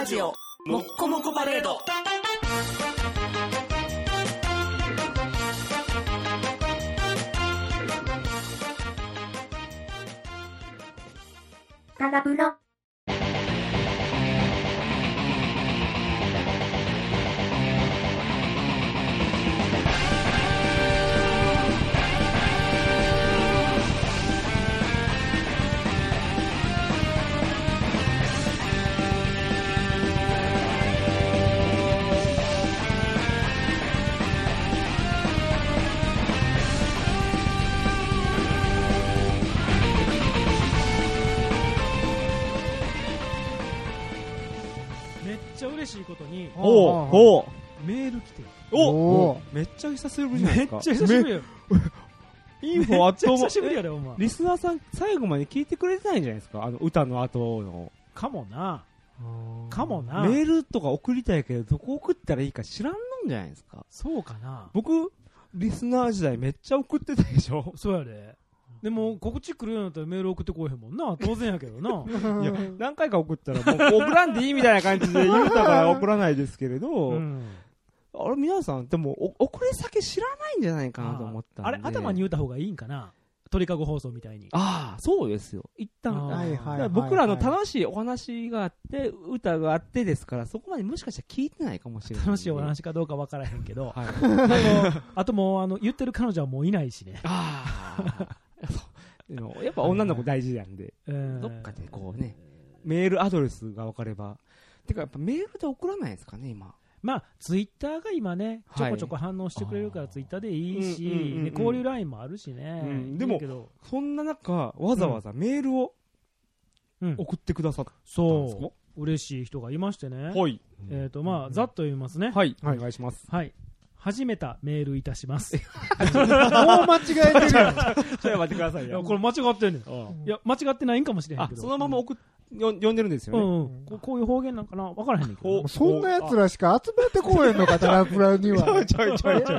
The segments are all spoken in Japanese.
ラジオもっこもこパレード。 ダラブロめっちゃ嬉しいことにおメール来てる。 おめっちゃ久しぶりじゃないめっですか。 ちゃ久しぶりよ。 インフォあと久しぶりやでお前。 リスナーさん最後まで聞いてくれてないんじゃないですか、あの歌の後の。 かもな。かもな。 メールとか送りたいけど、どこ送ったらいいか知らんのんじゃないですか。 そうかな。 僕、リスナー時代めっちゃ送ってたでしょ。 そうやで。でも告知来るようになったらメール送ってこえへんもんな。当然やけどな。 いや、何回か送ったらもう送らんでいいみたいな感じで言うたから送らないですけれど、あれ皆さんでも送り先知らないんじゃないかなと思ったんで。 あれ頭に言うた方がいいんかな。鳥かご放送みたいに。 ああ、そうですよ。一旦。 はいだから僕らの楽しいお話があって、歌があってですから、そこまでもしかしたら聞いてないかもしれない。 楽しいお話かどうかわからへんけど、 はい、 あともう言ってる彼女はもういないしね。 ああ。でもやっぱ女の子大事なんで、どっかでこうね、メールアドレスが分かれば。てかやっぱメールで送らないですかね、今。 まあ、ツイッターが今ね、ちょこちょこ反応してくれるからツイッターでいいし、交流ラインもあるしね。 でも、そんな中、わざわざメールを送ってくださったんですか？ そう。嬉しい人がいましてね。 はい。 まあ、ざっと読みますね。 はい。お願いします。 はい。始めたメールいたします。 もう間違えてるやん。 それは待ってくださいよ。 これ間違ってんねん。いや、間違ってないんかもしれへんけど。 そのまま読んでるんですよね。 こういう方言なんかな分からへんねんけど。 そんな奴らしか集めてこえんのか、ダラプラには。 ちょい。待て。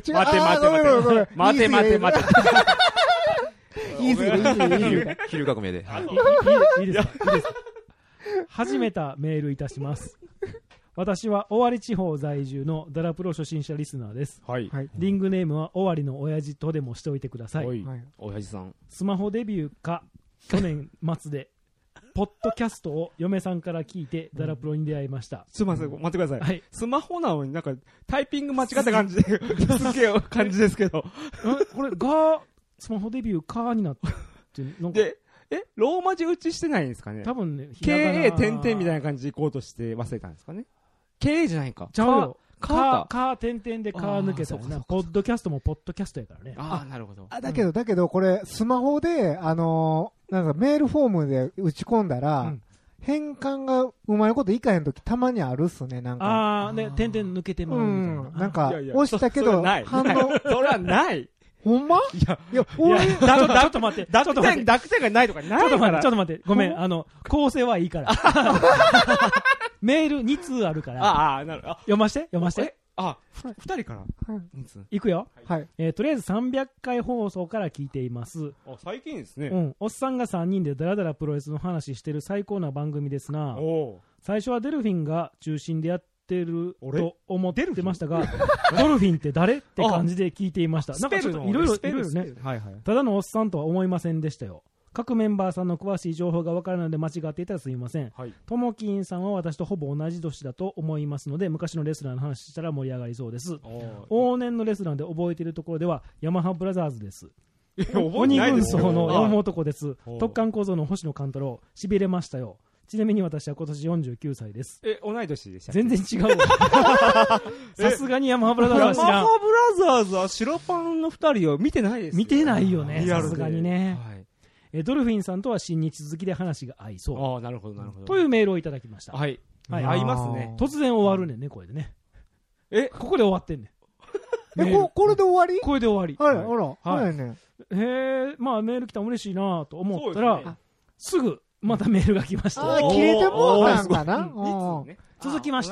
いいです昼革命で。 いいです。始めたメールいたします。私は尾張地方在住のダラプロ初心者リスナーです。 はい。 リングネームは尾張の親父とでもしておいてください。 親父さん。 スマホデビューか去年末でポッドキャストを嫁さんから聞いてダラプロに出会いました。 すみません、待ってください。 はい。 スマホなのになんかタイピング間違った感じで、すげえ感じですけど。 これスマホデビューかになってなんか。 で、ローマ字打ちしてないんですかね。 多分ね、 KA 点々みたいな感じで行こうとして忘れたんですかね。KA じゃないか。 ちゃうよ。点々で抜けたよな。ポッドキャストもポッドキャストやからね。 ああ、なるほど。 だけどこれ、スマホで、なんかメールフォームで打ち込んだら、変換がうまいこといかへんときたまにあるっすね、なんか。 ああ、で、点々抜けてまうみたいな。 なんか、押したけど、反応。 それはない。 ほんま？ いや、ちょっと待って。 濁点がないとかないから。 ちょっと待って。ごめん、構成はいいから。メール2通あるから。 ああ、なるほど。 読まして。 あ、2人から2通。 いくよ。 はい。 とりあえず300回放送から聞いています。 最近ですね。 おっさんが3人でダラダラプロレスの話してる最高な番組ですな。最初はデルフィンが中心でやってると思ってましたが、ドルフィンって誰って感じで聞いていました。なんかちょっといろいろね。ただのおっさんとは思いませんでしたよ。各メンバーさんの詳しい情報が分からないので間違っていたらすみません。ともきんさんは私とほぼ同じ年だと思いますので、昔のレスラーの話したら盛り上がりそうです。往年のレスラーで覚えているところではヤマハブラザーズです。鬼軍曹の山男です。特艦構造の星野勘太郎、しびれましたよ。ちなみに私は今年49歳です。 同い年でした。 全然違うわ。さすがにヤマハブラザーズは知らん。 ヤマハブラザーズは白パンの2人を見てないです。 見てないよね、さすがにね。ドルフィンさんとは新日続きで話が合いそう。 ああ、なるほど、なるほど。 というメールをいただきました。 はい。合いますね。 突然終わるねんね、これでね。ここで終わってんねん。 これで終わり？ これで終わり。 はい、ほら。はいね。 まあメール来たら嬉しいなと思ったら、すぐまたメールが来ました。 切れてもうたんかな？ 続きまして、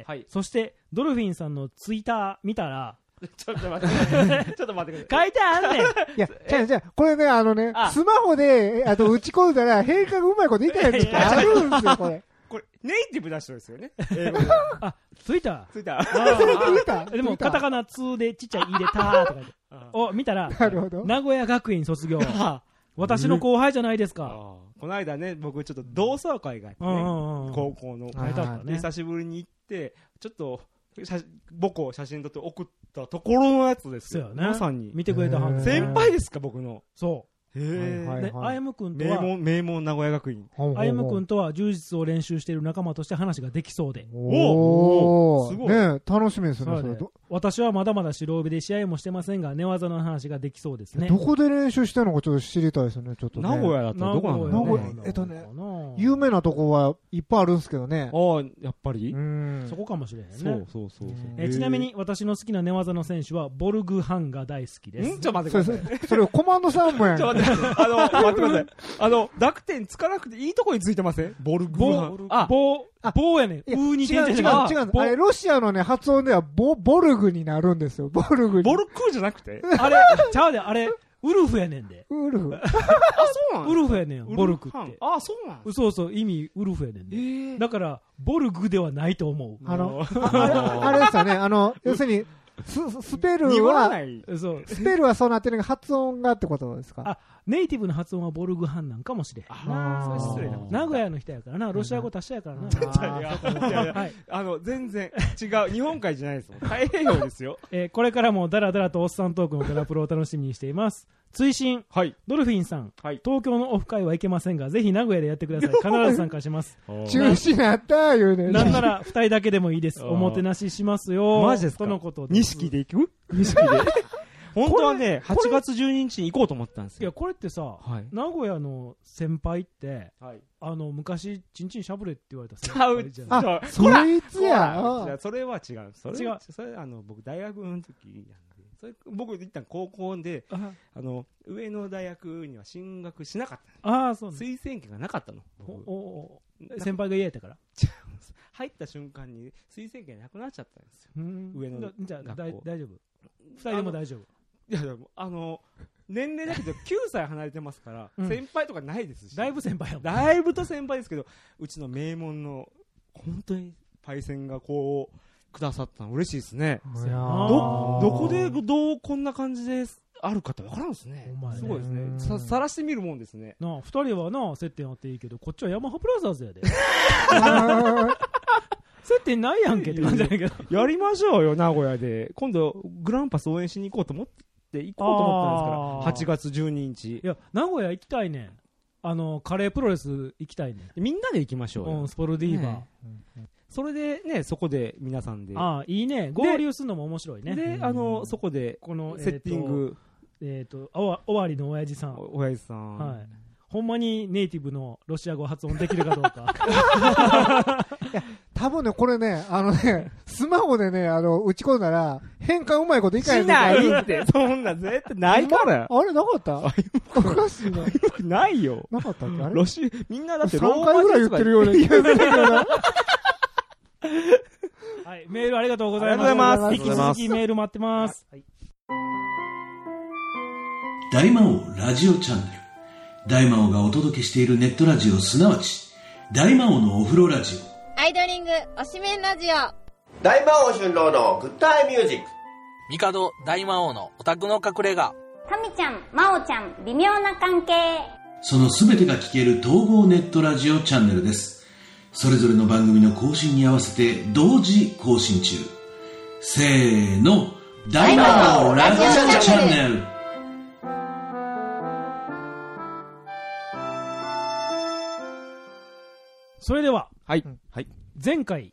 そしてドルフィンさんのツイッター見たら、 ちょっと待ってください。書いてあんねん。いや、じゃあ、これね、スマホで、打ち込んだら、変化がうまいこといかへん時あるんですよ、これ。 これ、ネイティブな人ですよね。英語で。 あ、ついた。 ついた。 でも、カタカナ2でちっちゃい「い」で「た」とか言って。お、見たら、 なるほど。 名古屋学院卒業。私の後輩じゃないですか。 この間ね、僕ちょっと同窓会があってね、高校の。で、久しぶりに行って、ちょっと、母校写真撮って送ったところのやつですよ。まさに。 見てくれたはず。 先輩ですか、僕の。 そう。 へあやむくんとは名門名古屋学院。 あやむくんとは柔術を練習している仲間として話ができそうで。 おー、すごい。ね、楽しみですね、それ。 私はまだまだ白帯で試合もしてませんが、寝技の話ができそうですね。 どこで練習してるのかちょっと知りたいですよね、ちょっとね。 名古屋だったらどこなんだろう。有名なとこはいっぱいあるんですけどね。 ああ、やっぱりそこかもしれへんね。 そう。 ちなみに私の好きな寝技の選手はボルグハンが大好きです。 ちょっと待ってください。 それコマンドさんもやん。 ちょっと待って、待ってください。濁点つかなくていいとこについてません？ボルグハン。 棒やねん。に違う。あれ、ロシアのね、発音ではボルグになるんですよ。ボルグじゃなくてあれ、ちゃうで、あれ、ウルフやねんで。 ウルフ。 あ、そうなんウルフやねん、ボルグって。 あ、そうなんそう、意味、ウルフやねんで。だから、ボルグではないと思う。 あれですよね、要するに、スペルはそうなってるが発音がってことですか？ あ、ネイティブの発音はボルグハンなんかもしれん。 失礼な。 名古屋の人やからな、ロシア語達者やからな。 全然違う。日本海じゃないですもん。太平洋ですよ。 これからもダラダラとおっさんトークのダラプロを楽しみにしています。追伸、ドルフィンさん、東京のオフ会は行けませんが、ぜひ名古屋でやってください。必ず参加します。 中止なったー言うね。 なんなら2人だけでもいいです。おもてなししますよ。 マジですか？ とのことで。錦で行く？錦で。本当はね、8月12日に行こうと思ったんですよ。 いや、これってさ、名古屋の先輩って、昔、ちんちんしゃぶれって言われた先輩じゃない。 あ、そいつや。 それは違う。それ、僕、大学の時僕一旦高校で上の大学には進学しなかった。推薦権がなかったの。 先輩が嫌やったから。 入った瞬間に推薦権なくなっちゃったんですよ。上の学校。 じゃあ大丈夫。2人でも大丈夫。 いや年齢だけど9歳離れてますから先輩とかないですし。 だいぶ先輩やもん。 だいぶと先輩ですけど、うちの名門の本当にパイセンがこうくださったの嬉しいですね。どこでこんな感じであるかって分からんですね。すごいですね。さらしてみるもんですね。 2人はな接点あっていいけど、こっちはヤマハブラザーズやで。接点ないやんけって感じだけど。 やりましょうよ、名古屋で。今度グランパス応援しに行こうと思ったんですから、8月12日。 いや、名古屋行きたいねん。カレープロレス行きたいねん。 みんなで行きましょう。 スポルディーバー。 それでね、そこで皆さんで。 いいね。合流するのも面白いね。 で、そこで、このセッティング。 終わりの親父さん。 親父さん。 はい。ほんまにネイティブのロシア語発音できるかどうか。 いや、多分ね、これね、スマホでね、打ち込んだら、変換うまいこといかへんしないって、そんな絶対ないから。 あれなかった？おかしいな。 ないよ。 なかったっけ？あれ？ みんなだって 3回ぐらい言ってるような気がするけどな。 はい、メールありがとうございます。引き続きメール待ってます。 大魔王ラジオチャンネル。大魔王がお届けしているネットラジオ、すなわち大魔王のお風呂ラジオ、 アイドリングおしめんラジオ、 大魔王春郎のグッドアイミュージック、 帝大魔王のオタクの隠れ家、 タミちゃん、マオちゃん、微妙な関係。 そのすべてが聞ける統合ネットラジオチャンネルです。それぞれの番組の更新に合わせて同時更新中。せーの、大魔王ラジオチャンネル。 それでは、前回、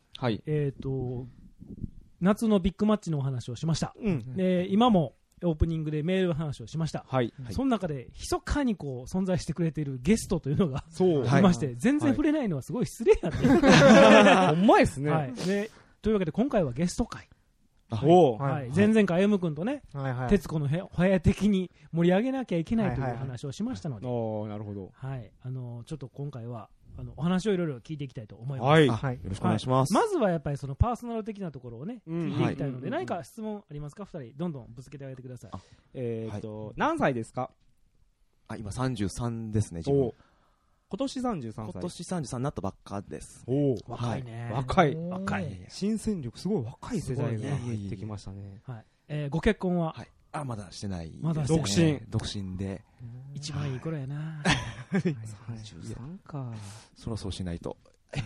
夏のビッグマッチのお話をしました。で、今もオープニングでメールの話をしました。その中で、密かにこう存在してくれているゲストというのがいまして、全然触れないのはすごい失礼なんで。 ほんまですね。 というわけで、今回はゲスト会。前々回、歩夢君とね、徹子の部屋的に盛り上げなきゃいけないという話をしましたので、 なるほど。 ちょっと今回は、お話をいろいろ聞いていきたいと思います。 よろしくお願いします。 まずはやっぱりそのパーソナル的なところをね、聞いていきたいので、何か質問ありますか？2人、どんどんぶつけてあげてください。 何歳ですか？ 今33ですね、自分。 今年33歳。 今年33になったばっかです。 おお、若いね。 若い。 若い。 新戦力、すごい若い世代が入ってきましたね。 はい。ご結婚は？ はい。まだしてない。 まだ独身。 独身で。 一番いい頃やな。 33か。 そろそろしないと。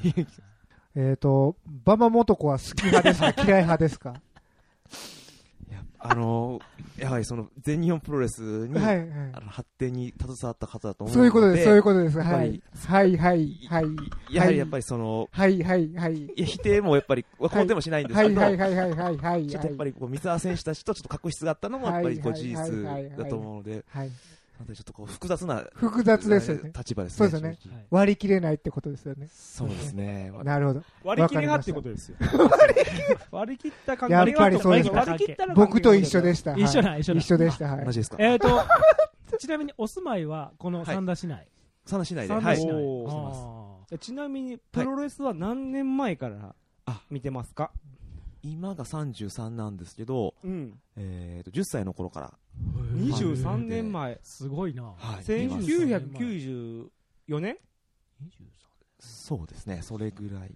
バマ元子は好き派ですか嫌い派ですか？ やはりその全日本プロレスに、発展に携わった方だと思うので、 そういうことです、そういうことです。はい。はいはいはい。 やはりやっぱりその、 はいはいはい。 否定もやっぱり、肯定もしないんですけど、 はいはいはいはいはい。 ちょっとやっぱり三沢選手たちとちょっと確執があったのもやっぱり事実だと思うので、なのでちょっと複雑ですよね。 立場ですね。 そうですよね。割り切れないってことですよね。 そうですね。 なるほど。 割り切り派ってことですよ。割り切った感じ。やっぱりそうです。僕と一緒でした。 一緒でした。 同じですか。 ちなみにお住まいはこの三田市内。 三田市内で。 はい。 ちなみにプロレスは何年前から見てますか？ 今が33なんですけど、10歳の頃から。 23年前。 すごいな。 1994年？ そうですね、それぐらい。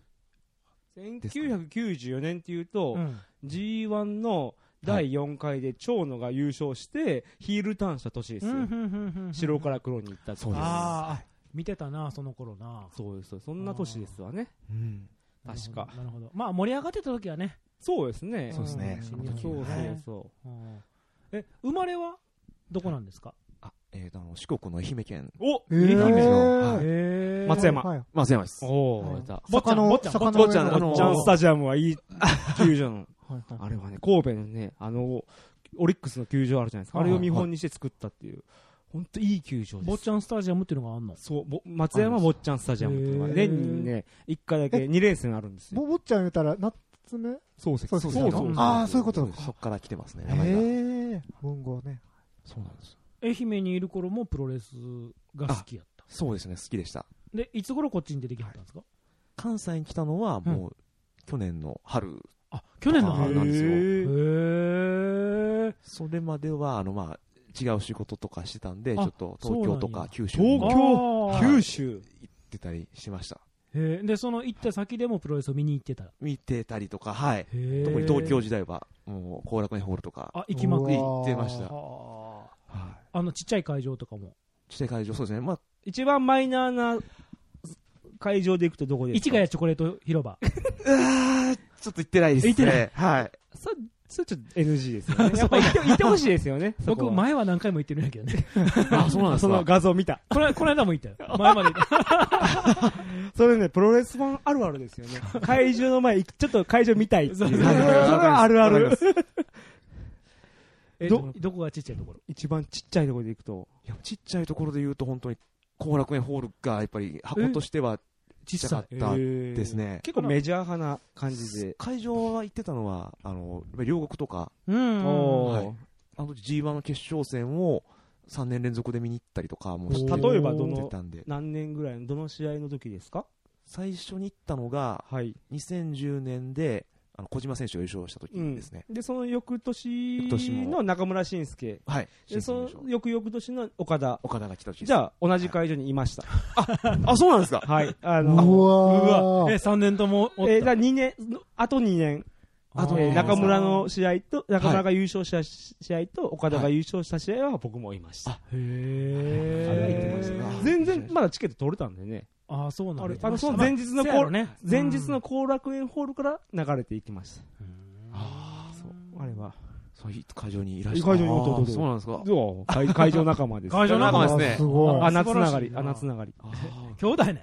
1994年っていうと、G1 の第4回で長野が優勝してヒールターンした年ですよ。白から黒に行ったって。 そうです。 見てたな、その頃な。 そうです。そんな年ですわね。確か。 なるほど。まあ盛り上がってた時はね。 そうですね。 そうですね。 そう。 生まれはどこなんですか？ 四国の愛媛県。 お、 愛媛。松山。 松山です。 おー、 坊ちゃんスタジアムはいい球場の。あれはね、神戸のね、オリックスの球場あるじゃないですか。あれを見本にして作ったっていう。本当いい球場です。 坊ちゃんスタジアムっていうのがあるの？ そう、松山坊ちゃんスタジアムっていうのが年にね、1回だけ2連戦あるんですよ。 坊ちゃん言ったら、夏目？ そう。 ああ、そういうことか。 そっから来てますね。 文豪ね。 そうなんです。 愛媛にいる頃もプロレスが好きやった？ そうですね、好きでした。 で、いつ頃こっちに出てきはったんですか？ 関西に来たのはもう去年の春。 去年の春なんですよ。 へえ。 それまでは違う仕事とかしてたんで、ちょっと東京とか九州九州行ってたりしました。 で、その行った先でもプロレスを見に行ってた？ 見てたりとか、はい。特に東京時代はもう後楽園ホールとか行きまくり行ってました。 ちっちゃい会場とかも？ ちっちゃい会場、そうですね。 一番マイナーな会場で行くとどこですか？ 市ヶ谷チョコレート広場。 ちょっと行ってないですね。 行ってない。 はい。 それちょっと NG ですよね。やっぱ行ってほしいですよね。 僕、前は何回も行ってるんやけどね。 そうなんですか。 その画像見た。 この間も行ったよ。前まで行った。 それね、プロレスファンあるあるですよね。会場の前、ちょっと会場見たいっていう。それはあるある。 どこがちっちゃいところ？ 一番ちっちゃいところで行くと。 いや、ちっちゃいところで言うと本当に後楽園ホールがやっぱり箱としては小さかったですね。 結構メジャー派な感じで。 会場は行ってたのは、両国とか、G1 の決勝戦を3年連続で見に行ったりとかもしてたんで。 例えば何年ぐらいの、どの試合の時ですか？ 最初に行ったのが、2010年で、小島選手が優勝した時ですね。 で、その翌年の中村慎介。 はい。 で、その翌々年の岡田が来た時。 じゃあ、同じ会場にいました。 そうなんですか？ はい。 うわ 3年ともじゃあ2年、あと2年。中村の試合と、中村が優勝した試合と、岡田が優勝した試合は僕もいました。 へぇあれは行ってました。全然、まだチケット取れたんでね。 そうなんだ。 その前日の後楽園ホールから流れていきました。あれは。 そういう会場にいらっしゃる。 会場におっとそうなんですか。 会場仲間です。 会場仲間ですね。 すごい。 穴つながり。 兄弟ね。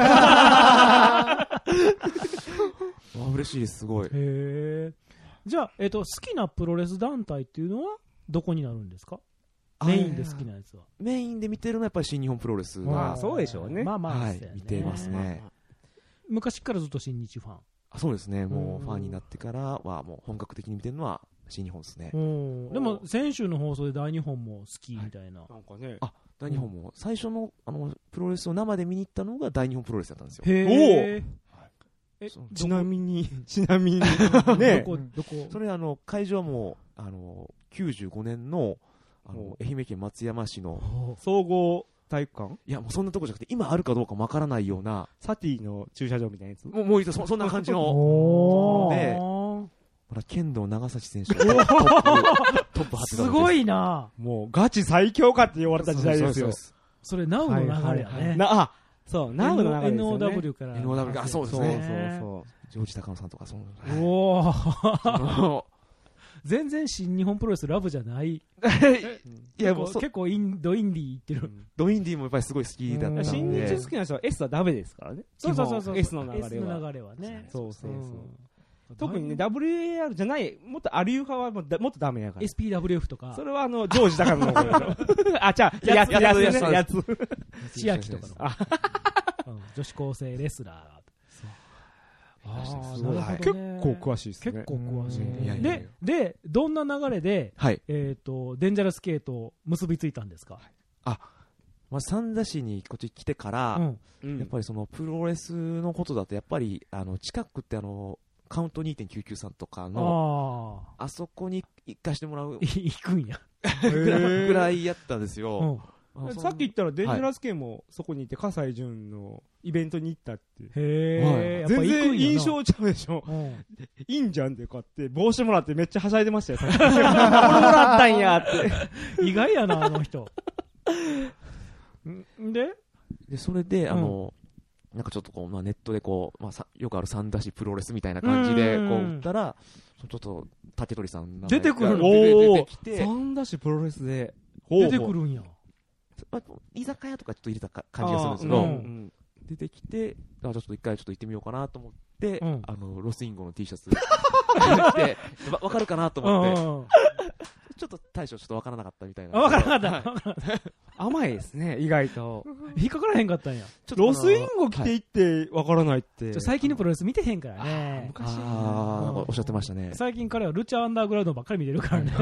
嬉しいです、すごい。 じゃあ、好きなプロレス団体っていうのはどこになるんですか？メインで好きなやつは。 メインで見てるのはやっぱり新日本プロレスが。そうでしょうね。 見てますね。 昔からずっと新日ファン。 そうですね。もうファンになってからはもう本格的に見てるのは新日本ですね。 でも先週の放送で大日本も好きみたいな。 なんかね。 大日本も最初のプロレスを生で見に行ったのが大日本プロレスだったんですよ。 へー。ちなみにね。 どこ？それ会場も95年の愛媛県松山市の総合体育館？ いや、もうそんなとこじゃなくて、今あるかどうかもわからないような。 サティの駐車場みたいなやつ？ もうそんな感じの。で、ほら、剣道長崎選手がトップ張ってた。 すごいな。 もうガチ最強かって言われた時代ですよ。 それ、ナウの流れやね。 そう、ナウの流れですよね。 NOW から。 NOW から、そうですね。 そう。 ジョージ高野さんとか、そう。 おー。全然新日本プロレスラブじゃない。いや、もう結構ドインディー行ってる。 ドインディーもやっぱりすごい好きだったんで。 新日好きな人は S はダメですからね。 そう。 S の流れは。 S の流れはね。 そう。特にね、WAR じゃない、もっとアリュー派はもっとダメやから。 SPWF とか。 それはジョージ高野の方でしょ。あ、じゃあ、やつ。 千秋とかの。女子高生レスラー。 結構詳しいですね。 結構詳しい。で、どんな流れで、デンジャラス系と結びついたんですか？ 三田市にこっち来てから、やっぱりそのプロレスのことだと、やっぱり近くってカウント 2.993 とかの、あそこに行かしてもらう。 行くんや。 ぐらいやったんですよ。 さっき言ったらデンジャラス系もそこにいて、葛西潤のイベントに行ったって。 へぇー。 全然印象ちゃうでしょ。いいんじゃんって買って、帽子もらってめっちゃはしゃいでましたよ。これもらったんやって。 意外やな、あの人。 で、それで、なんかちょっとネットでよくある三田市プロレスみたいな感じで、打ったら、ちょっと、竹取さん出てくるの？ 出てきて。 三田市プロレスで。 出てくるんや。 居酒屋とかちょっと入れた感じがするんですけど、出てきて、ちょっと一回ちょっと行ってみようかなと思って、ロスインゴの T シャツ着て、わかるかなと思って、ちょっと大将ちょっとわからなかったみたいな。 わからなかった。 甘いですね、意外と。 引っかからへんかったんや。 ロスインゴ着ていってわからないって。 最近のプロレス見てへんからね。 昔。おっしゃってましたね。 最近彼はルチャアンダーグラウンドばっかり見てるからね。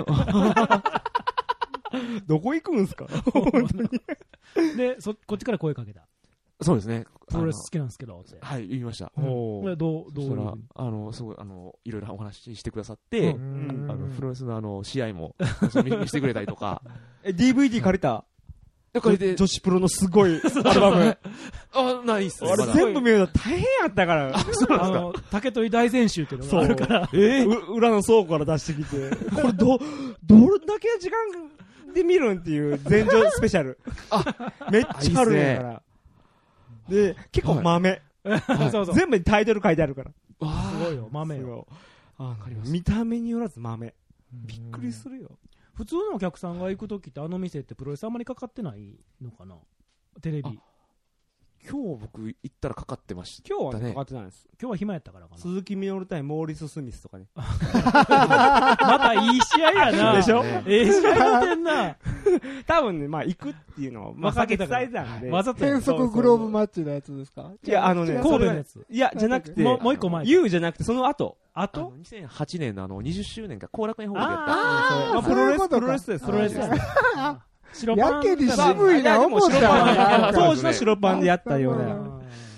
どこ行くんすか本当に。 で、こっちから声かけた。 そうですね。 プロレス好きなんですけど、って。 はい、言いました。 どうしたら、すごい、いろいろお話ししてくださって、プロレスの試合も見せてくれたりとか。 DVD 借りた？ 借りて。 女子プロのすごいアルバム。 ないっすね。 あれ全部見るの大変やったから。 そうなんですか。 竹取大全集っていうのがあるから。 裏の倉庫から出してきて。これどれだけ時間で見るんっていう前場スペシャル。めっちゃあるんやから。で、結構豆。全部にタイトル書いてあるから。 すごいよ、豆よ。 見た目によらず豆。びっくりするよ。 普通のお客さんが行くときって店ってプロレスあんまりかかってないのかな？テレビ。 今日僕行ったらかかってましたね。 今日はかかってないです。 今日は暇やったからかな。 鈴木みのる対モーリス・スミスとかね。 またいい試合やな。 でしょ？ 試合出てんな。 多分ね、行くっていうのを、避けてたんで。 わざと変則グローブマッチのやつですか？ いや、 神戸のやつ。 いや、じゃなくて、 もう一個前。 U じゃなくて、その後。 2008年の20周年か、後楽園ホールでやった。 プロレスです。 プロレスです。 やけに渋いな、思った当時の白パンでやったような。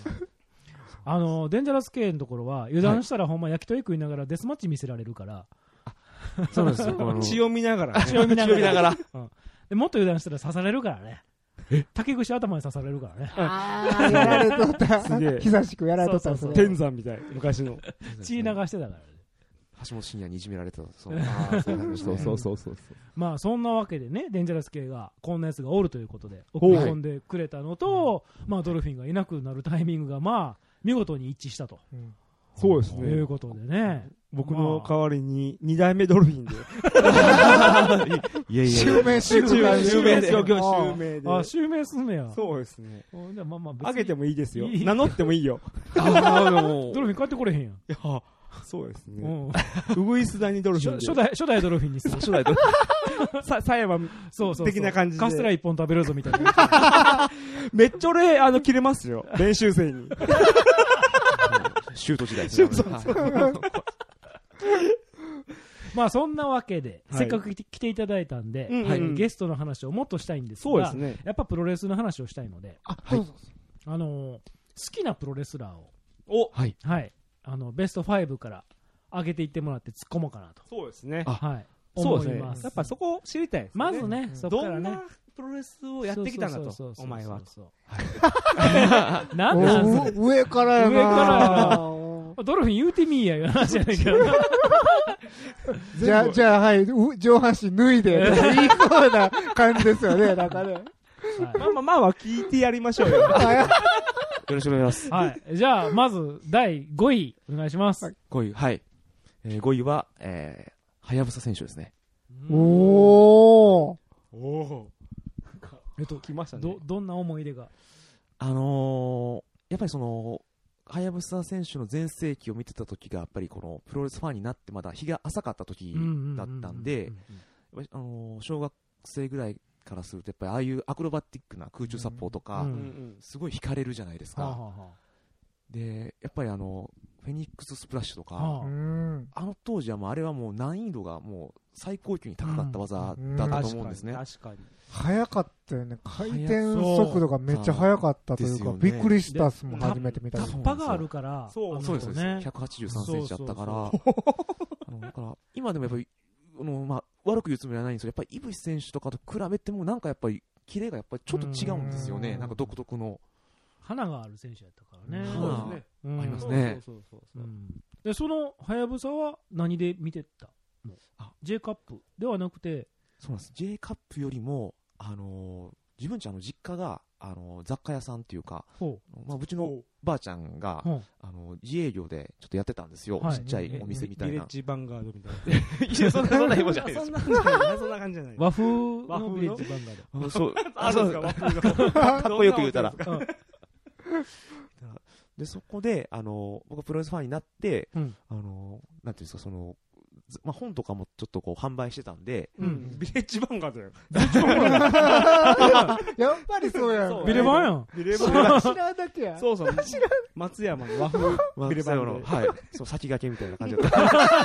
デンジャラス系のところは、油断したらほんま焼き鳥食いながらデスマッチ見せられるから。 そうなんですよ。 血を見ながら。 血を見ながら。もっと油断したら刺されるからね。竹串頭に刺されるからね。 やられとった。久しくやられとった。 天山みたい、昔の。 血流してたからね。 橋本真也にいじめられた。そう。 まあそんなわけでね、デンジャラス系がこんなやつがおるということで送り込んでくれたのと、ドルフィンがいなくなるタイミングが見事に一致したと。 そうですね。 ということでね。 僕の代わりに2代目ドルフィンで。 いや。襲名すんねや。 そうですね。あげてもいいですよ。 いい名乗ってもいいよ。 ドルフィン帰ってこれへんやん。 いや、そうですね。ウグイスダニドルフィン。 初代ドルフィンにする。 初代ドルフィン。 狭山的な感じで。 カステラ一本食べるぞみたいな。 めっちゃ俺、切れますよ。練習生に。 シュート時代ですね。 まあそんなわけで、せっかく来ていただいたんで、ゲストの話をもっとしたいんですが、やっぱプロレスの話をしたいので、好きなプロレスラーを、ベスト5から上げていってもらって突っ込もうかなと。 そうですね。 はい。 思います。やっぱそこを知りたいですね。 まずね、そこからね。 プロレスをやってきたんだと、お前は。 なんなんそれ。 上からやな。 上からやな。ドルフィン言うてみーやいう話じゃないけどな。 じゃあ、はい、上半身脱いで、言いそうな感じですよね、なんかね。 まあ聞いてやりましょうよ。 よろしくお願いします。 はい。じゃあ、まず、第5位、お願いします。 5位、はい。5位は、はやぶさ選手ですね。 おー。 来ましたね。 どんな思い出がやっぱりはやぶさ選手の全盛期を見てた時が、やっぱりこのプロレスファンになってまだ日が浅かった時だったんで、小学生ぐらいからすると、やっぱりああいうアクロバティックな空中殺法とか、すごい惹かれるじゃないですか。で、やっぱりフェニックススプラッシュとか、あの当時はもうあれはもう難易度がもう最高級に高かった技だったと思うんですね。 確かに。 早かったよね。回転速度がめっちゃ速かったというか、びっくりしたっすもん、初めて見た時。 タッパがあるから、 そうですね。183センチあったから、だから今でもやっぱり、悪く言うつもりはないんですけど、やっぱり井渕選手とかと比べてもなんかやっぱりキレがやっぱりちょっと違うんですよね。なんか独特の。 花がある選手やったからね。 そうですね。ありますね。 で、そのはやぶさは何で見てたの？J カップではなくて。 そうなんです。J カップよりも、自分ち実家が、雑貨屋さんっていうか、うちのばあちゃんが、自営業でちょっとやってたんですよ。ちっちゃいお店みたいな。 ビレッジヴァンガードみたいな。 いや、そんな紐じゃないです。 そんな感じじゃない。 和風のビレッジヴァンガード。 そう。 そうですか、和風が。 かっこよく言うたら。で、そこで、僕はプロレスファンになって、なんていうんですか、本とかもちょっとこう販売してたんで、 ビレッジヴァンガードよ。 やっぱりそうやん。 ビレバンやん。 ビレバン。 知らんだけや。 そう。松山の和風ビレバンの。 はい。そう、先駆けみたいな感じだった。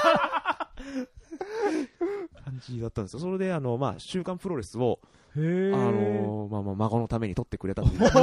感じだったんですよ。それで、週刊プロレスを、孫のために撮ってくれたという。す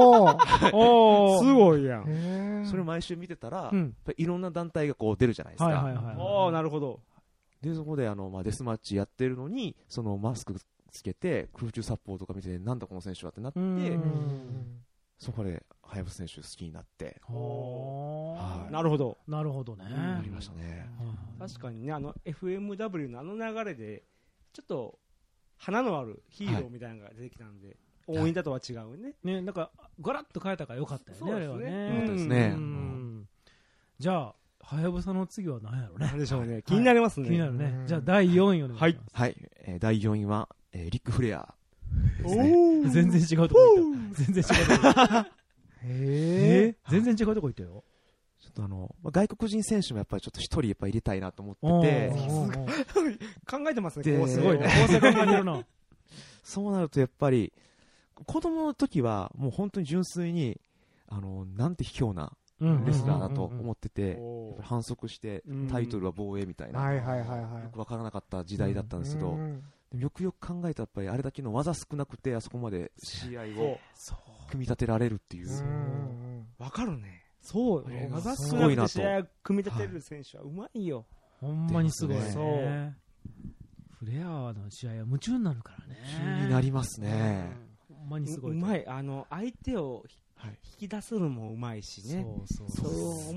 ごいやん。 それを毎週見てたら、いろんな団体がこう出るじゃないですか。 なるほど。 で、そこでデスマッチやってるのに、マスクつけて、空中殺法とか見て、なんだこの選手はってなって、そこで、はやぶさ選手好きになって。 なるほど。 なるほどね。 ありましたね。 確かにね、FMW の流れで、ちょっと、花のあるヒーローみたいなのが出てきたんで、大仁田とは違うね。 ね、なんか、ガラッと変えたからよかったよね、あれはね。 よかったですね。 じゃあ、はやぶさの次は何やろうね。 何でしょうね。気になりますね。 気になるね。じゃあ、第4位をお願いします。 はい。第4位は、リック・フレア。 全然違うとこ行った。全然違うとこ行った。全然違うとこ行ったよ。 ちょっと外国人選手もやっぱりちょっと一人やっぱ入れたいなと思ってて。 考えてますね、 すごいね。大阪にいるな。 そうなるとやっぱり、子供の時はもう本当に純粋に、なんて卑怯なレスラーだと思ってて、反則してタイトルは防衛みたいな、よくわからなかった時代だったんですけど、よくよく考えたらやっぱりあれだけの技少なくて、あそこまで試合を組み立てられるっていう。 わかるね。そう、技少なくて試合を組み立てる選手はうまいよ。 ほんまにすごいね。フレアの試合は夢中になるからね。 夢中になりますね。 ほんまにすごい。 うまい。相手を引き出すのもうまいしね。そう。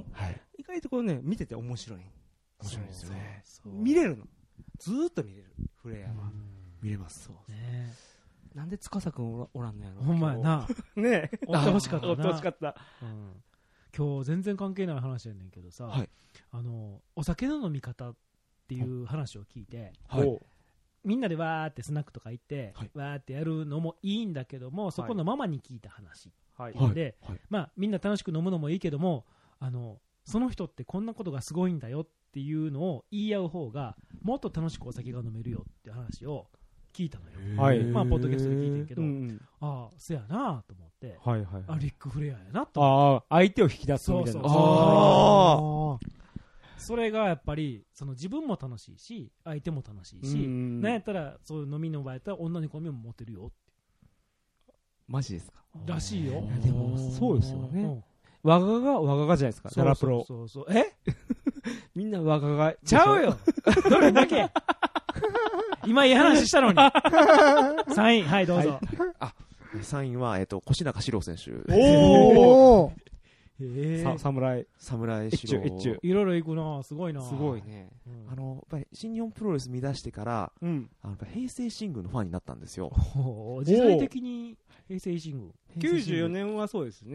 意外とこれね、見てて面白い。 面白いですよね。 見れるの。ずーっと見れる。フレアは。 見れます。 そうね。なんで司くんおらんのやろ。 ほんまやな。 ねえ。 追ってほしかったな。 追ってほしかった。 今日全然関係ない話やねんけどさ、お酒の飲み方っていう話を聞いて、みんなでわーってスナックとか行って、わーってやるのもいいんだけども、そこのママに聞いた話で、みんな楽しく飲むのもいいけども、その人ってこんなことがすごいんだよっていうのを言い合う方がもっと楽しくお酒が飲めるよって話を聞いたのよ。ポッドキャストで聞いてるけど、ああ、そやなと思って、リック・フレアやなと。 相手を引き出すみたいな。 それがやっぱり自分も楽しいし、相手も楽しいし、なんやったらそういう飲みの場合やったら女の子もモテるよって。 マジですからしいよ。 でもそうですよね。わががじゃないですか。ダラプロ。みんなわががちゃうよ。どれだけ。 今いい話したのに。3位、はい、どうぞ。 3位は、越中史郎選手。 おー。侍史郎。 いろいろ行くな、すごいな。 すごいね。 やっぱり新日本プロレス見出してから、平成新宮のファンになったんですよ。 時代的に平成新宮。 94年はそうですね。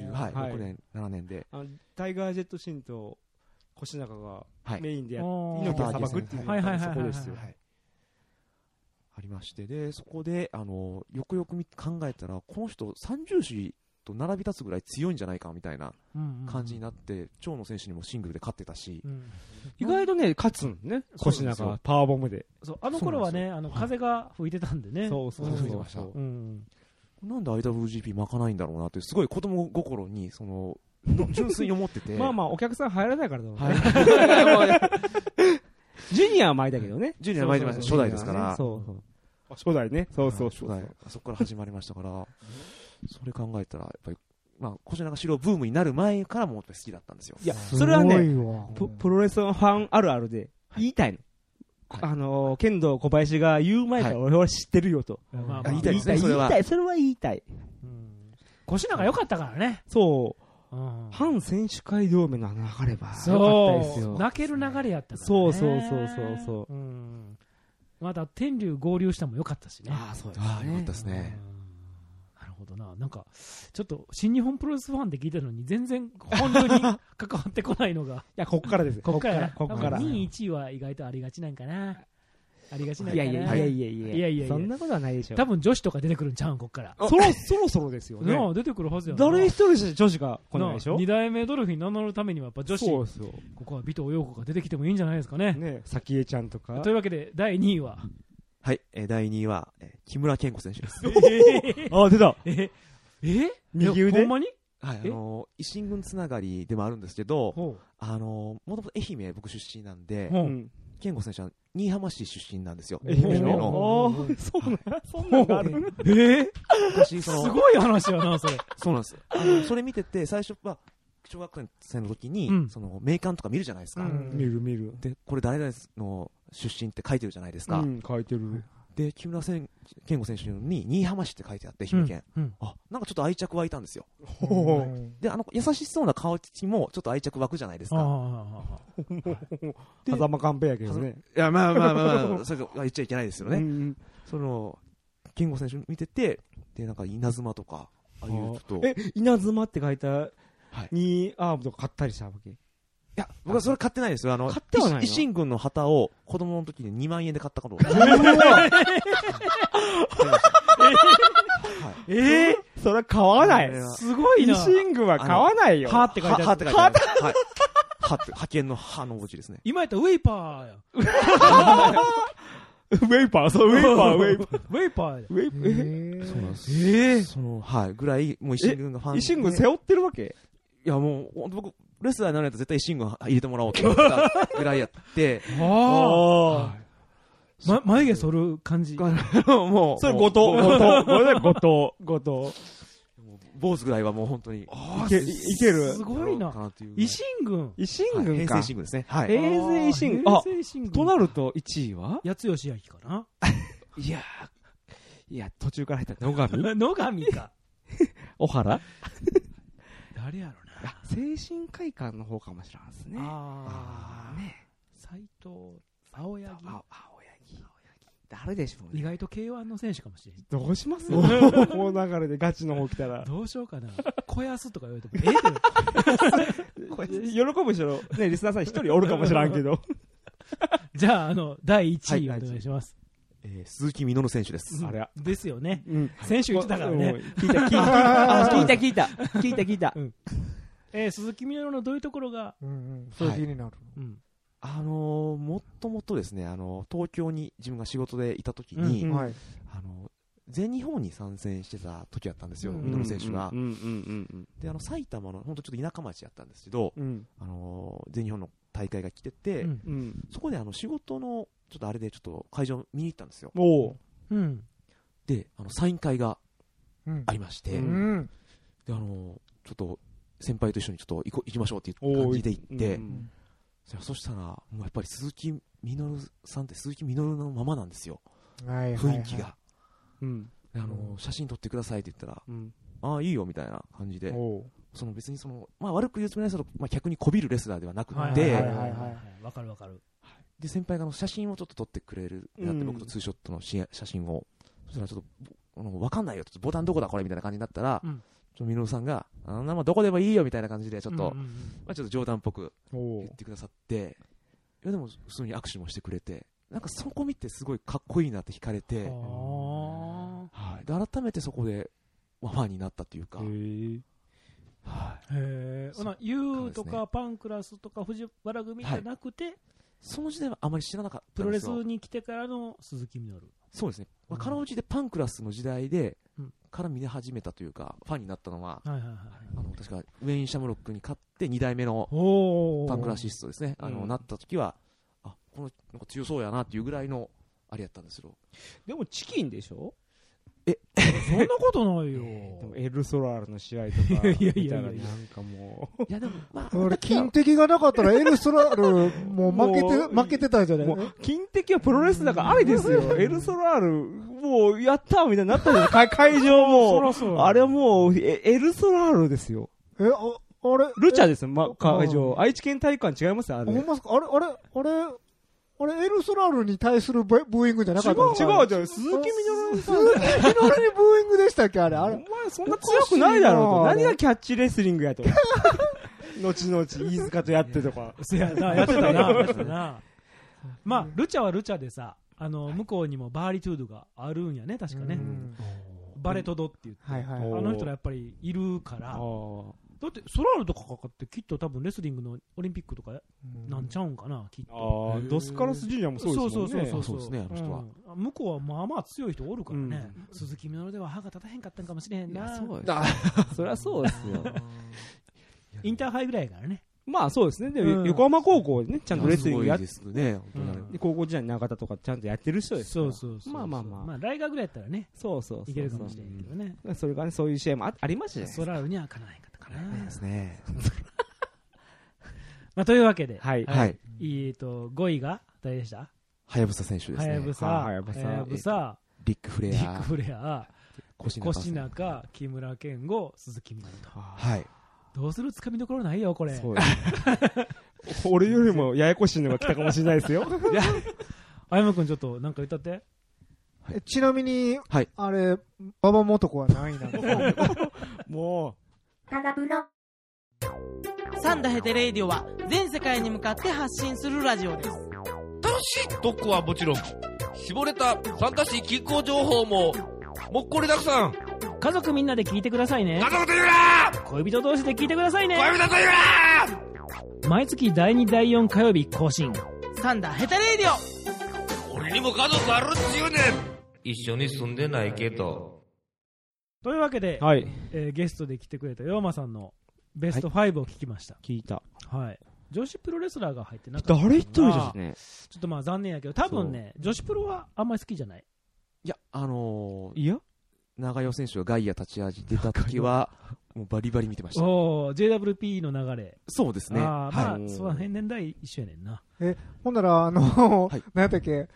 6年、7年で。 タイガージェットシンと越中がメインでやって、猪木を裁くっていうのがそこですよ。 ありまして、で、そこで、よくよく考えたら、この人、三重士と並び立つぐらい強いんじゃないかみたいな感じになって、長野選手にもシングルで勝ってたし、 意外とね、勝つんね、越中はパワーボムで。 あの頃はね、風が吹いてたんでね。 そう吹いてました。なんで IWGP 巻かないんだろうなって、すごい子供心に、純粋に思ってて。 まあ、お客さん入らないからだもんね。ジュニアは前だけどね。 ジュニアは前で初代ですから。 初代ね。そう。 そこから始まりましたから、それ考えたら、やっぱり、越中史郎ブームになる前からも好きだったんですよ。 いや、それはね、プロレスのファンあるあるで、言いたいの。剣道小林が言う前から俺は知ってるよと。 言いたいですね、それは。 それは言いたい。 越中良かったからね。 そう。反選手会同盟の流ればよかったですよ。 泣ける流れやったからね。そう。 また天竜合流したもよかったしね。 そうですね。よかったですね。 なるほどな。なんか、ちょっと新日本プロレスファンで聞いたのに全然本当に関わってこないのが。いや、こっからです。 こっから。2位、1位は意外とありがちなんかな。ありがちなんかな。 いや、そんなことはないでしょ。 多分女子とか出てくるんちゃうん、こっから。 そろそろですよね。 出てくるはずやな。誰一人女子が来ないでしょ。 2代目ドルフィン名乗るためにはやっぱ女子。そうですよ。ここは尾藤陽子が出てきてもいいんじゃないですかね。 ね、早江ちゃんとか。 というわけで、第2位は。 はい、第2位は、木村健吾選手です。 出た。 右腕ほんまに？ はい、維新軍つながりでもあるんですけど、もともと愛媛僕出身なんで、健吾選手は新居浜市出身なんですよ。 愛媛の。そんなのがある。 すごい話やな、それ。 そうなんです。それ見てて、最初は、小学生の時に、名鑑とか見るじゃないですか。 見る。 で、これ誰々の出身って書いてるじゃないですか。 書いてる。で、 木村健吾選手に新居浜市って書いてあって、愛媛県。なんかちょっと愛着湧いたんですよ。で、優しそうな顔つきもちょっと愛着湧くじゃないですか。 狭間寛平やけどね。 いや、まあ、それ言っちゃいけないですよね。健吾選手見てて、で、なんか稲妻とか、ああいうちょっと。 稲妻って書いた、にアームとか買ったりしたわけ？いや、僕はそれ買ってないですよ。 買ってはないの？ 維新軍の旗を子供の時に2万円で買ったことそれは買わない。 すごいな。 維新軍は買わないよ。 はって書いてある。 はって書いてある。はい。派遣の派の文字ですね。 今やったらウェイパーや。 ウェイパー。 そう、ウェイパー。 そうなんです。はい。ぐらい、もう維新軍のファン。 維新軍背負ってるわけ？ いや、もう、僕、レスラーにならないと絶対維新軍入れてもらおうと思ったぐらいやって。 眉毛剃る感じ。 もう。それ後藤。 坊主ぐらいはもう本当に。いける。 すごいな。維新軍か。 平成維新軍ですね。はい。 平成維新軍。となると1位は八代明かな。 いや、途中から入った野上野上か。 小原誰やろな。 精神会館の方かもしれないですね。 斎藤、青柳。 誰でしょうね。 意外と K1 の選手かもしれん。 どうしますこの流れでガチの方来たら。 どうしようかな。小安とか言われても。 喜ぶ人ね、リスナーさん一人おるかもしらんけど。 じゃあ、第1位お願いします。 鈴木みのる選手です。 あれですよね。選手言ってたからね。 聞いた。 鈴木みのるのどういうところが、 そう気になる。 もともとですね、東京に自分が仕事でいた時に、全日本に参戦してた時だったんですよ、みのる選手が。で、埼玉の、本当ちょっと田舎町やったんですけど、全日本の大会が来てて、そこで仕事の、ちょっとあれでちょっと会場見に行ったんですよ。で、サイン会がありまして、で、ちょっと先輩と一緒にちょっと行きましょうっていう感じで行って、 そしたら、もうやっぱり鈴木みのるさんって鈴木みのるのままなんですよ。 はいはいはい、 雰囲気が。写真撮ってくださいって言ったら、ああ、いいよみたいな感じで、別に悪く言うつもりないですけど、客にこびるレスラーではなくて、 わかるわかる。 で、先輩が写真をちょっと撮ってくれるなって、僕とツーショットの写真を。そしたらちょっと、わかんないよ、ボタンどこだこれみたいな感じになったら、みのるさんが、どこでもいいよみたいな感じで、ちょっと冗談っぽく言ってくださって、いやでも普通に握手もしてくれて、なんかそこ見てすごいかっこいいなって惹かれて、で改めてそこでファンになったというか。 ユウとかパンクラスとか藤原組じゃなくて、 その時代はあまり知らなかったんですよ。プロレスに来てからの鈴木みのる。 そうですね。かろうじてパンクラスの時代で、から見始めたというか、ファンになったのは、確か、ウェイン・シャムロックに勝って2代目のパンクラシストですね。なった時は、このなんか強そうやなっていうぐらいの、あれやったんですよ。 でもチキンでしょ？ そんなことないよ。 でもエルソラールの試合とか、 いや、 なんかもう。いやでも、 俺、金敵がなかったらエルソラール、もう負けてたんじゃない？ 金敵はプロレスだからあれですよ。エルソラール、もう、やったーみたいになったんですよ。会場も。あれはもう、エルソラールですよ。 あれルチャですよ、会場。愛知県体育館違いますよ、あれ。 ほんまっすか？あれ、エルソラールに対するブーイングじゃなかった違う。鈴木みのるさん。 鈴木みのるにブーイングでしたっけあれ。お前そんな強くないだろうと。何がキャッチレスリングやと。後々、飯塚とやってとか。 やってたな。ルチャはルチャでさ、向こうにもバーリトゥードがあるんやね、確かね。バレトドって言って。あの人らやっぱりいるから。だってソラールとかかかってきっと多分レスリングのオリンピックとかなんちゃうんかな、きっと。 ドスカラスジュニアもそうですもんね。 そうですね、あの人は。 向こうはまあまあ強い人おるからね。鈴木みのるでは歯が立たへんかったんかもしれへんな。 そりゃそうですよ。 インターハイぐらいからね。 まあそうですね。で横浜高校でね、ちゃんとレスリングやってね。 高校時代に中田とかちゃんとやってる人ですから。 そう。 まあライガーぐらいやったらね。 そう。 いけるかもしれんけどね。 それがね、そういう試合もありましたね。 ソラールにはかなわへんかったかな。 ですね。 というわけで、 5 位が誰でした？ はやぶさ選手ですね。 はやぶさ、 リック・フレア、 越中、木村健吾、鈴木みのると。 はい。 どうするつかみどころないよ、これ。 俺よりもややこしいのが来たかもしれないですよ。 あやむくんちょっとなんか言ったって。 ちなみに、あれ、馬場元子は何位なんですか？ もう。 サンダヘテレイディオは全世界に向かって発信するラジオです。 楽しい特攻はもちろん、絞れた参加し気候情報ももっこりたくさん。 家族みんなで聞いてくださいね。 家族と言うな！ 恋人同士で聞いてくださいね。 恋人と言うな！毎月第2第4火曜日更新。 サンダヘテレイディオ。俺にも家族あるっちゅうねん。一緒に住んでないけど。 というわけで、ゲストで来てくれたヨーマさんのベスト5を聞きました。 聞いた。 はい。女子プロレスラーが入ってなかった。 誰一人ですね。 ちょっとまあ残念やけど、多分ね、女子プロはあんまり好きじゃない。 いや、長代選手がガイア立ち味出た時は、もうバリバリ見てました。 JWP の流れ。 そうですね。 まあ、その辺年代一緒やねんな。 ほんなら、何やったっけ、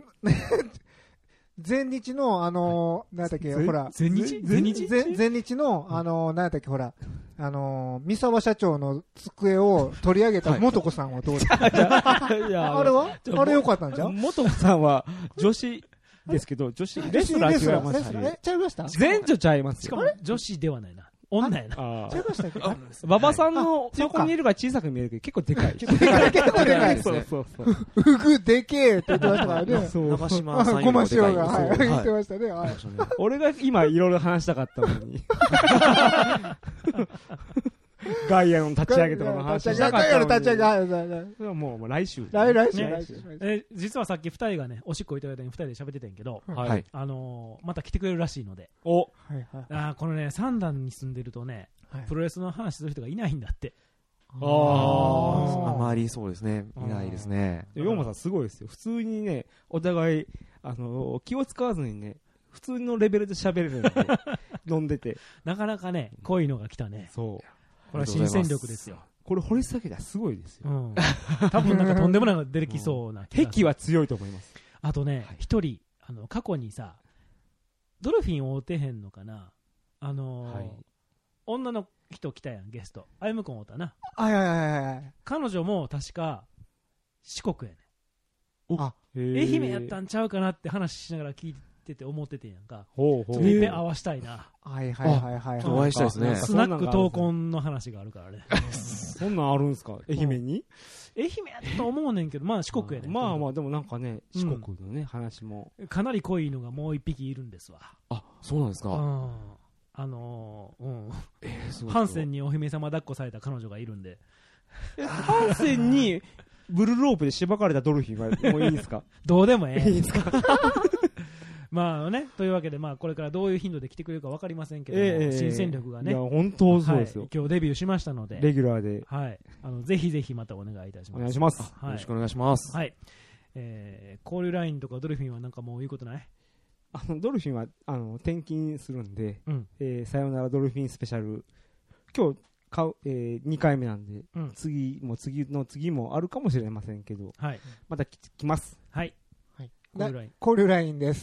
前日の、何やったっけ、ほら。 前日の、何やったっけ、ほら、三沢社長の机を取り上げた元子さんはどうですか？あれ良かったんじゃん？ 元子さんは、女子ですけど、女子レスラー違いますし。 ちゃいました？ 前女ちゃいます。 しかも、女子ではないな。女やな。 ちゃいましたっけ？ 馬場さんの横にいるから小さく見えるけど、結構でかい。 結構でかい。 そう。 うぐでけえって言ってましたからね。 長島さんごま塩が、言ってましたね。 俺が今いろいろ話したかったのに。ガイアの立ち上げとかの話したかったのに。 立ち上げ、 もう来週。 来週。 実はさっき2人がね、おしっこいただいたに2人で喋ってたんやけど、また来てくれるらしいので。このね、3段に住んでるとね、プロレスの話する人がいないんだって。 あまりそうですね、いないですね。 ヨーマさんすごいですよ。普通にね、お互い、気を使わずにね、普通のレベルで喋れるんで、飲んでて。 なかなかね、こういうのが来たね。 そう。 これは新戦力ですよ。 これ掘り下げたらすごいですよ。 多分なんかとんでもないのが出てきそうな気が。 癖は強いと思います。 あとね、一人、過去にさ、ドルフィン会うてへんのかな、女の人来たやん、ゲスト。あゆむくん会うたな。彼女も確か、四国やねん。愛媛やったんちゃうかなって話しながら聞いてて思っててんやんか。ちょっといっぺん会わしたいな。 お会いしたいですね。 スナック闘魂の話があるからね。 そんなんあるんすか、愛媛に？ 愛媛やと思うねんけど、まあ四国やねん。 まあまあ、でもなんかね、四国のね、話も。 かなり濃いのがもう一匹いるんですわ。 あ、そうなんですか。 ハンセンにお姫様抱っこされた彼女がいるんで。 ハンセンにブルーロープで縛かれたドルフィンはもういいんですか？ どうでもええ。 いいですか？ まあね、というわけで、まあこれからどういう頻度で来てくれるか分かりませんけども、新戦力がね、 いや本当そうですよ、 今日デビューしましたので、 レギュラーで、 はい、ぜひぜひまたお願いいたします。 お願いします。 よろしくお願いします。 はい。交流ラインとかドルフィンはなんかもう言うことない？ ドルフィンは転勤するんで、さよならドルフィンスペシャル、今日2回目なんで、次もあるかもしれませんけど、また来ます。 はい。 交流ラインです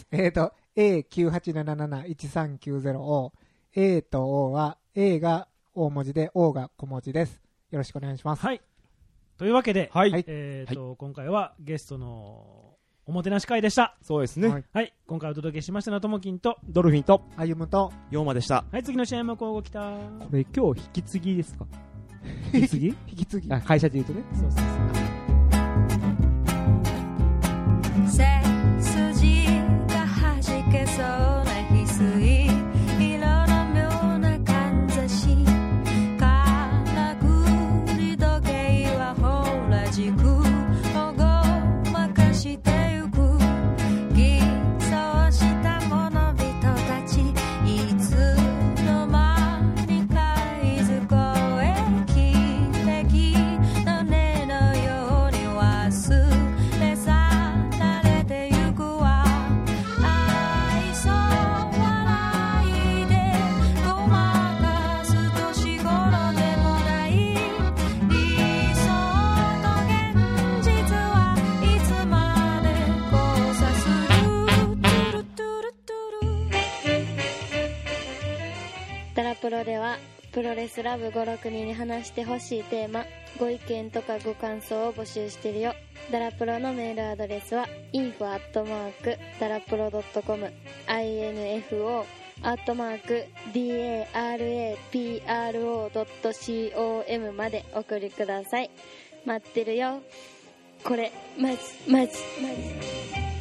。A98771390O、A と O は A が大文字で O が小文字です。よろしくお願いします。 はい。というわけで、 はい、 今回はゲストのおもてなし会でした。 そうですね。 はい。今回お届けしましたのはともきんとドルフィンとあゆむとヨウマでした。 はい、次の試合も交互来た。 これ今日引き継ぎですか？引き継ぎ？引き継ぎ。会社で言うとね。 そうそうそう。 背筋がはじけそうな翡翠色の妙なかんざし、からくり時計はほら軸をごまかしてゆく、偽装した者々たち、いつの間にかいずこへ奇跡の音のように忘れ去ダラプロではプロレスラブ56人に話してほしいテーマ、ご意見とかご感想を募集してるよ。ダラプロのメールアドレスは info@darapro.com info@darapro.com まで送りください。待ってるよ。これマジ